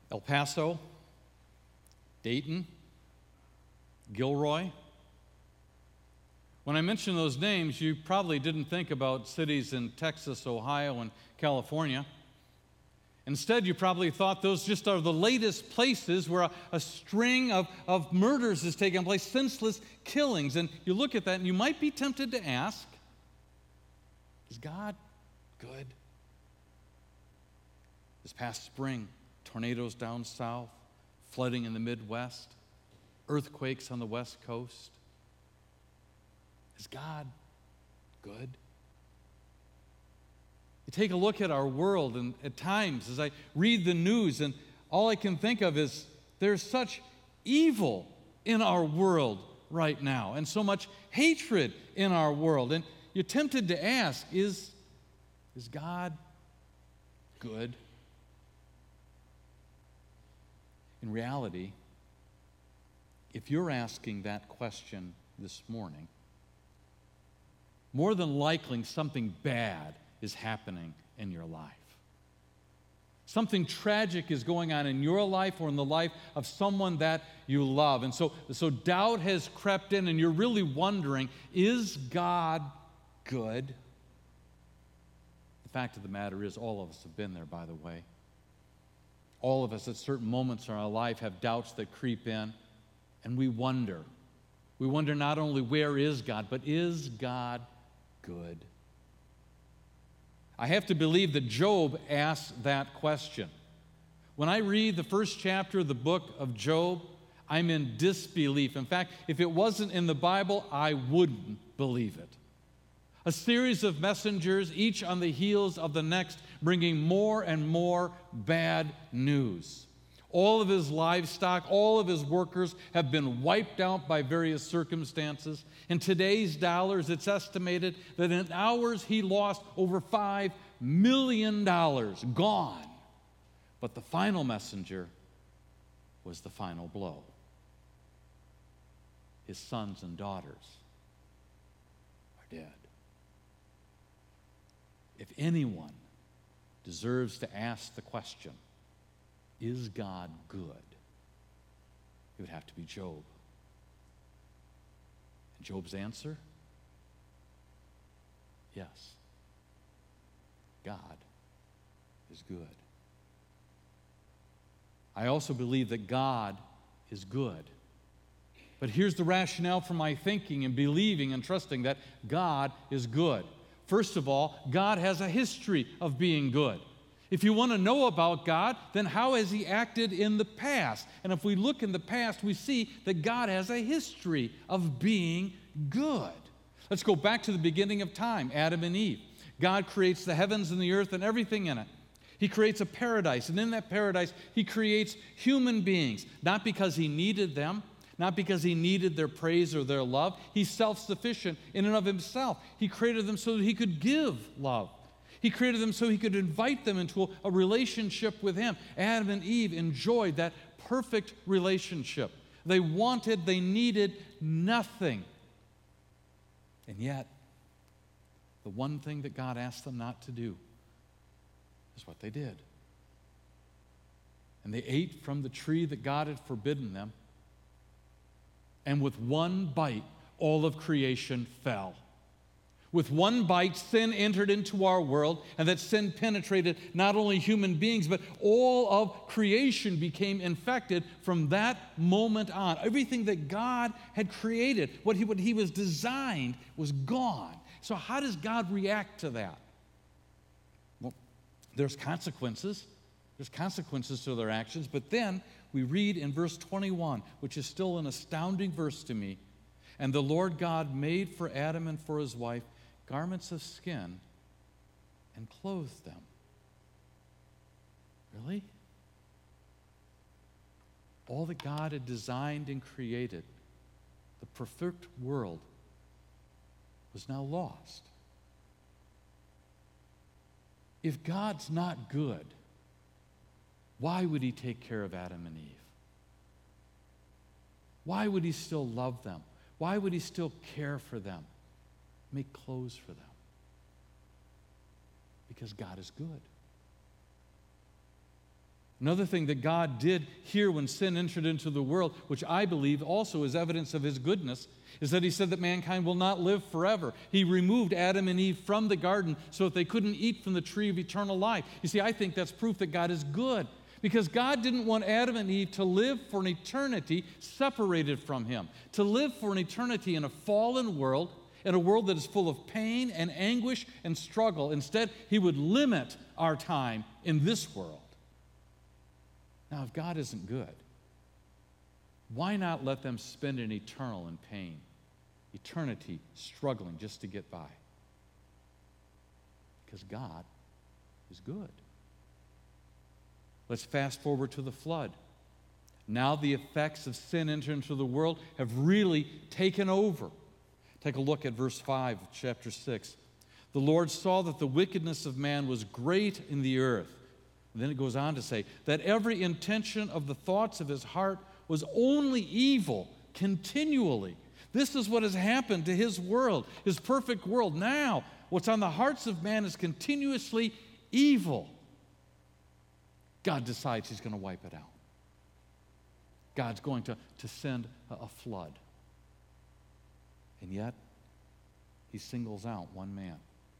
El Paso, Dayton, Gilroy. When I mention those names, you probably didn't think about cities in Texas, Ohio, and California. Instead, you probably thought those just are the latest places where a string of murders is taking place, senseless killings. And you look at that and you might be tempted to ask, is God good? This past spring, tornadoes down south, flooding in the Midwest, earthquakes on the West Coast. Is God good? You take a look at our world, and at times, as I read the news, and all I can think of is there's such evil in our world right now, and so much hatred in our world. And you're tempted to ask, is God good? In reality, if you're asking that question this morning, more than likely something bad is happening in your life. Something tragic is going on in your life or in the life of someone that you love. And so doubt has crept in, and you're really wondering, is God good? The fact of the matter is, all of us have been there, by the way. All of us at certain moments in our life have doubts that creep in, and we wonder. We wonder not only where is God, but is God good? I have to believe that Job asked that question. When I read the first chapter of the book of Job, I'm in disbelief. In fact, if it wasn't in the Bible, I wouldn't believe it. A series of messengers, each on the heels of the next, bringing more and more bad news. All of his livestock, all of his workers have been wiped out by various circumstances. In today's dollars, it's estimated that in hours he lost over $5 million gone. But the final messenger was the final blow. His sons and daughters are dead. If anyone deserves to ask the question, is God good? It would have to be Job. And Job's answer? Yes. God is good. I also believe that God is good. But here's the rationale for my thinking and believing and trusting that God is good. First of all, God has a history of being good. If you want to know about God, then how has He acted in the past? And if we look in the past, we see that God has a history of being good. Let's go back to the beginning of time, Adam and Eve. God creates the heavens and the earth and everything in it. He creates a paradise, and in that paradise, He creates human beings, not because He needed them, not because He needed their praise or their love. He's self-sufficient in and of Himself. He created them so that He could give love. He created them so He could invite them into a relationship with Him. Adam and Eve enjoyed that perfect relationship. They needed nothing. And yet, the one thing that God asked them not to do is what they did. And they ate from the tree that God had forbidden them. And with one bite, all of creation fell. With one bite, sin entered into our world, and that sin penetrated not only human beings, but all of creation became infected from that moment on. Everything that God had created, what he was designed, was gone. So how does God react to that? Well, there's consequences. There's consequences to their actions, but then we read in verse 21, which is still an astounding verse to me, and the Lord God made for Adam and for his wife garments of skin and clothed them. Really? All that God had designed and created, the perfect world, was now lost. If God's not good, why would He take care of Adam and Eve? Why would He still love them? Why would He still care for them? Make clothes for them? Because God is good. Another thing that God did here when sin entered into the world, which I believe also is evidence of his goodness, is that he said that mankind will not live forever. He removed Adam and Eve from the garden so that they couldn't eat from the tree of eternal life. You see, I think that's proof that God is good, because God didn't want Adam and Eve to live for an eternity separated from him, to live for an eternity in a fallen world, in a world that is full of pain and anguish and struggle. Instead, he would limit our time in this world. Now, if God isn't good, why not let them spend an eternal in pain, eternity struggling just to get by? Because God is good. Let's fast forward to the flood. Now the effects of sin enter into the world have really taken over. Take a look at verse 5 of chapter 6. The Lord saw that the wickedness of man was great in the earth. And then it goes on to say that every intention of the thoughts of his heart was only evil continually. This is what has happened to his world, his perfect world. Now, what's on the hearts of man is continuously evil. God decides he's going to wipe it out. God's going to send a flood. And yet, he singles out one man.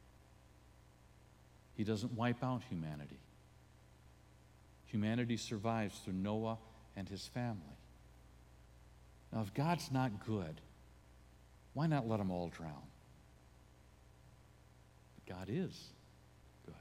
He doesn't wipe out humanity. Humanity survives through Noah and his family. Now, if God's not good, why not let them all drown? But God is good.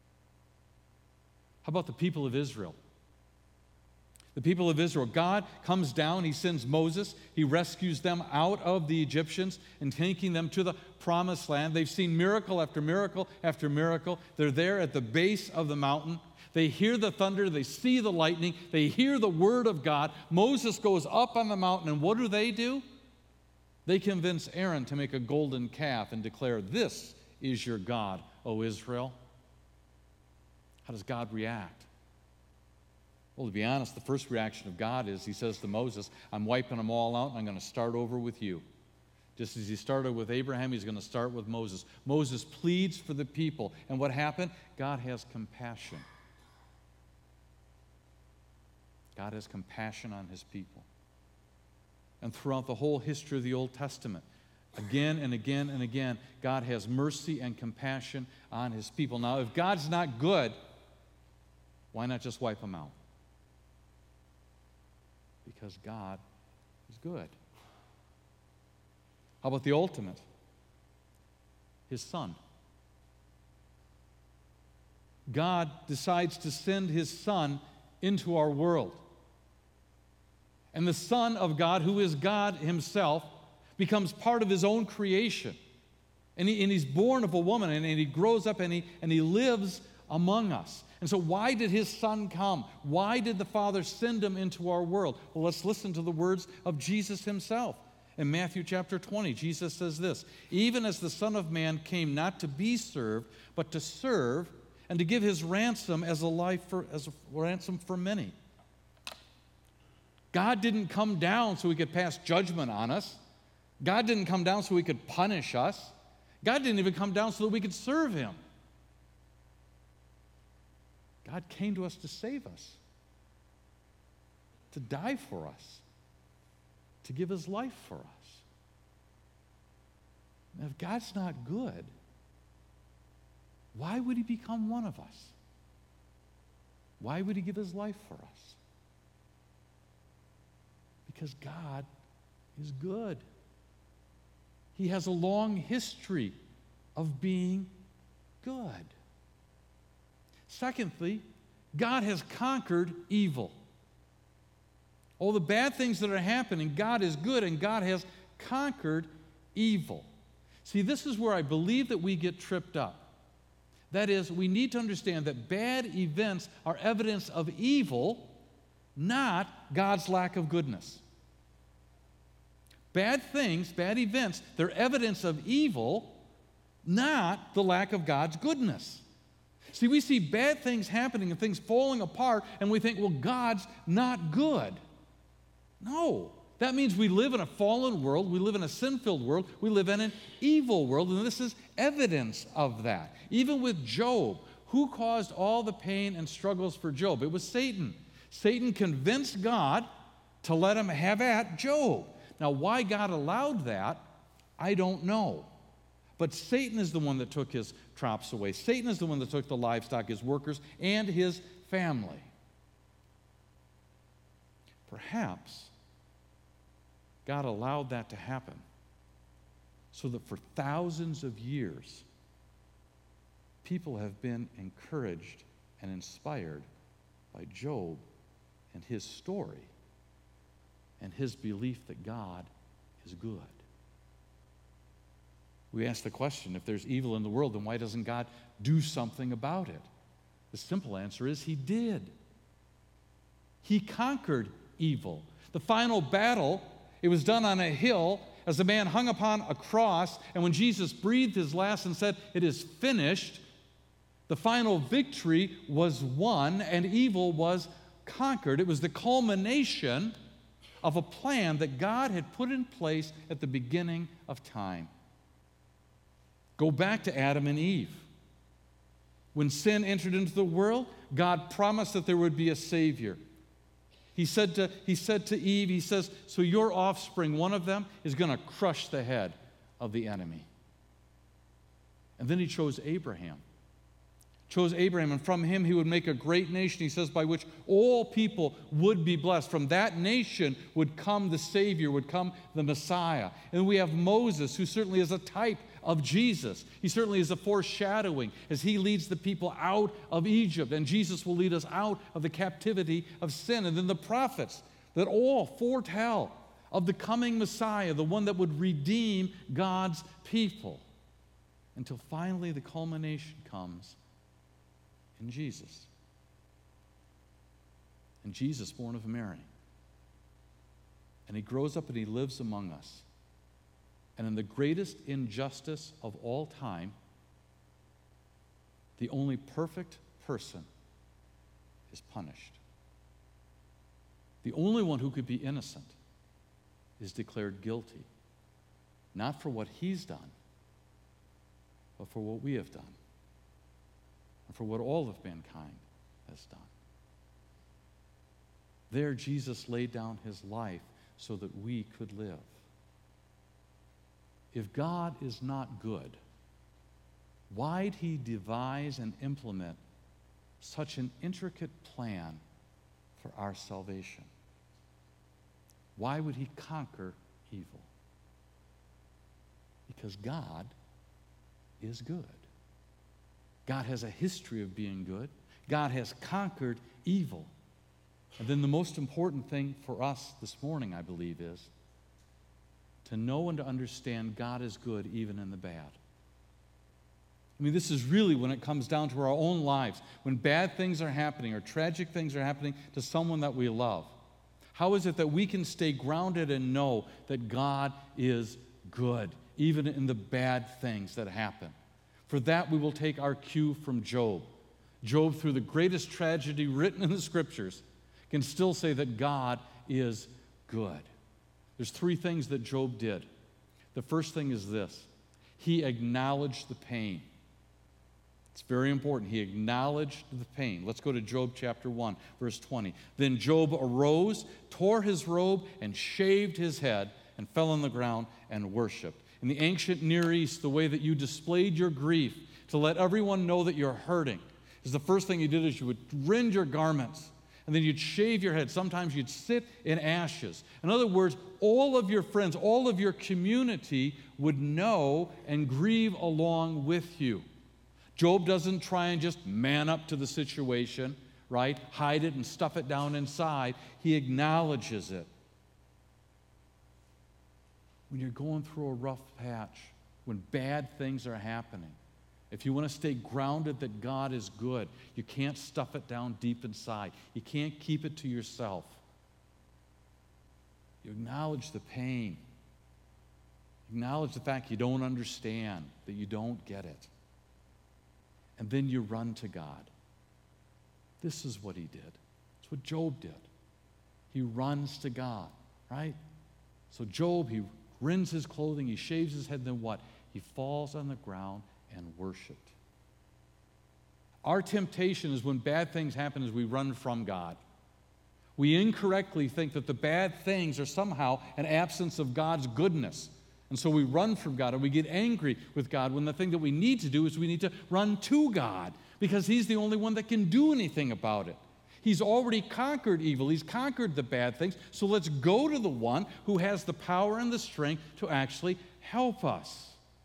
How about the people of Israel? The people of Israel, God comes down, he sends Moses, he rescues them out of the Egyptians and taking them to the promised land. They've seen miracle after miracle after miracle. They're there at the base of the mountain. They hear the thunder, they see the lightning, they hear the word of God. Moses goes up on the mountain, and what do? They convince Aaron to make a golden calf and declare, "This is your God, O Israel." How does God react? Well, to be honest, the first reaction of God is he says to Moses, "I'm wiping them all out, and I'm going to start over with you." Just as he started with Abraham, he's going to start with Moses. Moses pleads for the people. And what happened? God has compassion. God has compassion on his people. And throughout the whole history of the Old Testament, again and again and again, God has mercy and compassion on his people. Now, if God's not good, why not just wipe them out? Because God is good. How about the ultimate? His Son. God decides to send his Son into our world. And the Son of God, who is God himself, becomes part of his own creation. And he's born of a woman, and he grows up, and he lives among us. And so why did his Son come? Why did the Father send him into our world? Well, let's listen to the words of Jesus himself. In Matthew chapter 20, Jesus says this, "Even as the Son of Man came not to be served, but to serve, and to give his ransom as a ransom for many." God didn't come down so he could pass judgment on us. God didn't come down so he could punish us. God didn't even come down so that we could serve him. God came to us to save us, to die for us, to give his life for us. Now, if God's not good, why would he become one of us? Why would he give his life for us? Because God is good. He has a long history of being good. Secondly, God has conquered evil. All the bad things that are happening, God is good, and God has conquered evil. See, this is where I believe that we get tripped up. That is, we need to understand that bad events are evidence of evil, not God's lack of goodness. Bad things, bad events, they're evidence of evil, not the lack of God's goodness. See, we see bad things happening and things falling apart, and we think, well, God's not good. No. That means we live in a fallen world, we live in a sin-filled world, we live in an evil world, and this is evidence of that. Even with Job, Who caused all the pain and struggles for Job? It was Satan. Satan convinced God to let him have at Job. Now, why God allowed that, I don't know. But Satan is the one that took his crops away. Satan is the one that took the livestock, his workers, and his family. Perhaps God allowed that to happen so that for thousands of years, people have been encouraged and inspired by Job and his story and his belief that God is good. We ask the question, if there's evil in the world, then why doesn't God do something about it? The simple answer is He did. He conquered evil. The final battle, it was done on a hill as a man hung upon a cross, and when Jesus breathed his last and said, "It is finished," the final victory was won and evil was conquered. It was the culmination of a plan that God had put in place at the beginning of time. Go back to Adam and Eve. When sin entered into the world, God promised that there would be a Savior. He said to Eve, He says, so your offspring, one of them, is going to crush the head of the enemy. And then He chose Abraham. And from him He would make a great nation, He says, by which all people would be blessed. From that nation would come the Savior, would come the Messiah. And we have Moses, who certainly is a type of Jesus. He certainly is a foreshadowing as he leads the people out of Egypt, and Jesus will lead us out of the captivity of sin. And then the prophets that all foretell of the coming Messiah, the one that would redeem God's people, until finally the culmination comes in Jesus. And Jesus, born of Mary. And He grows up and He lives among us. And in the greatest injustice of all time, the only perfect person is punished. The only one who could be innocent is declared guilty, not for what He's done, but for what we have done, and for what all of mankind has done. There, Jesus laid down His life so that we could live. If God is not good, why'd He devise and implement such an intricate plan for our salvation? Why would He conquer evil? Because God is good. God has a history of being good. God has conquered evil. And then the most important thing for us this morning, I believe, is to know and to understand God is good even in the bad. I mean, this is really when it comes down to our own lives, when bad things are happening or tragic things are happening to someone that we love. How is it that we can stay grounded and know that God is good, even in the bad things that happen? For that, we will take our cue from Job. Job, through the greatest tragedy written in the Scriptures, can still say that God is good. There's three things that Job did. The first thing is this: he acknowledged the pain. It's very important. He acknowledged the pain. Let's go to Job chapter 1, verse 20. Then Job arose, tore his robe, and shaved his head, and fell on the ground and worshiped. In the ancient Near East, the way that you displayed your grief to let everyone know that you're hurting is the first thing you did is you would rend your garments, and then you'd shave your head. Sometimes you'd sit in ashes. In other words, all of your friends, all of your community would know and grieve along with you. Job doesn't try and just man up to the situation, right? Hide it and stuff it down inside. He acknowledges it. When you're going through a rough patch, when bad things are happening, if you want to stay grounded that God is good, you can't stuff it down deep inside. You can't keep it to yourself. You acknowledge the pain. Acknowledge the fact you don't understand, that you don't get it. And then you run to God. This is what he did. It's what Job did. He runs to God, right? So Job, he rends his clothing, he shaves his head, then what? He falls on the ground and worshiped. Our temptation is when bad things happen is we run from God. We incorrectly think that the bad things are somehow an absence of God's goodness. And so we run from God and we get angry with God when the thing that we need to do is we need to run to God because He's the only one that can do anything about it. He's already conquered evil. He's conquered the bad things. So let's go to the one who has the power and the strength to actually help us.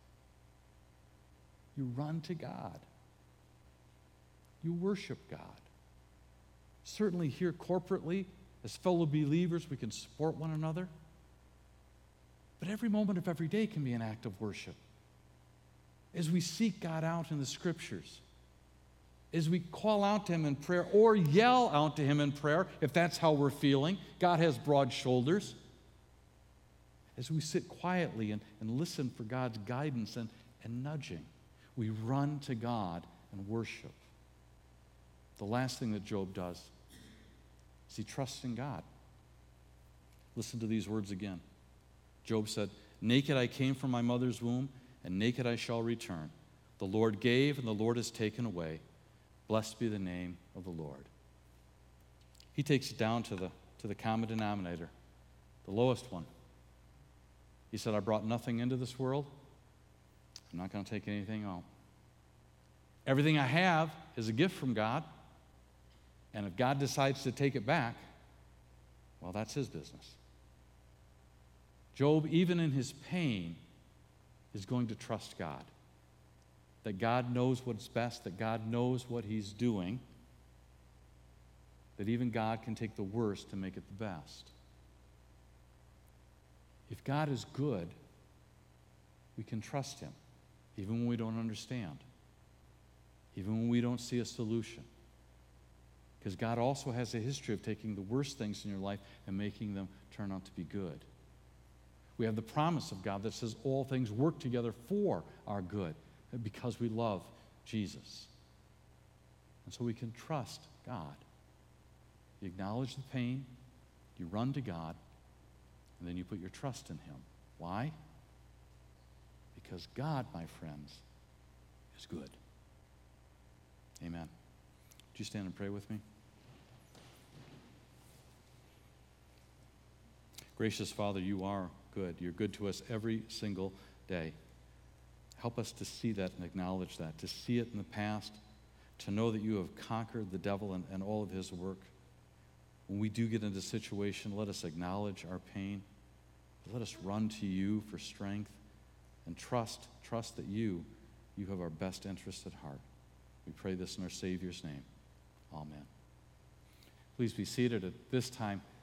You run to God. You worship God. Certainly here corporately, as fellow believers, we can support one another. But every moment of every day can be an act of worship. As we seek God out in the Scriptures, as we call out to Him in prayer or yell out to Him in prayer, if that's how we're feeling, God has broad shoulders. As we sit quietly and listen for God's guidance and nudging, we run to God and worship. The last thing that Job does is he trusts in God. Listen to these words again. Job said, "Naked I came from my mother's womb, and naked I shall return. The Lord gave, and the Lord has taken away. Blessed be the name of the Lord." He takes it down to the common denominator, the lowest one. He said, "I brought nothing into this world. I'm not going to take anything out. Everything I have is a gift from God. And if God decides to take it back, well, that's His business." Job, even in his pain, is going to trust God. That God knows what's best, that God knows what He's doing, that even God can take the worst to make it the best. If God is good, we can trust Him, even when we don't understand, even when we don't see a solution. Because God also has a history of taking the worst things in your life and making them turn out to be good. We have the promise of God that says all things work together for our good because we love Jesus. And so we can trust God. You acknowledge the pain, you run to God, and then you put your trust in Him. Why? Because God, my friends, is good. Amen. Would you stand and pray with me? Gracious Father, You are good. You're good to us every single day. Help us to see that and acknowledge that, to see it in the past, to know that You have conquered the devil and all of his work. When we do get into a situation, let us acknowledge our pain. Let us run to You for strength and trust that You have our best interest at heart. We pray this in our Savior's name. Amen. Please be seated at this time.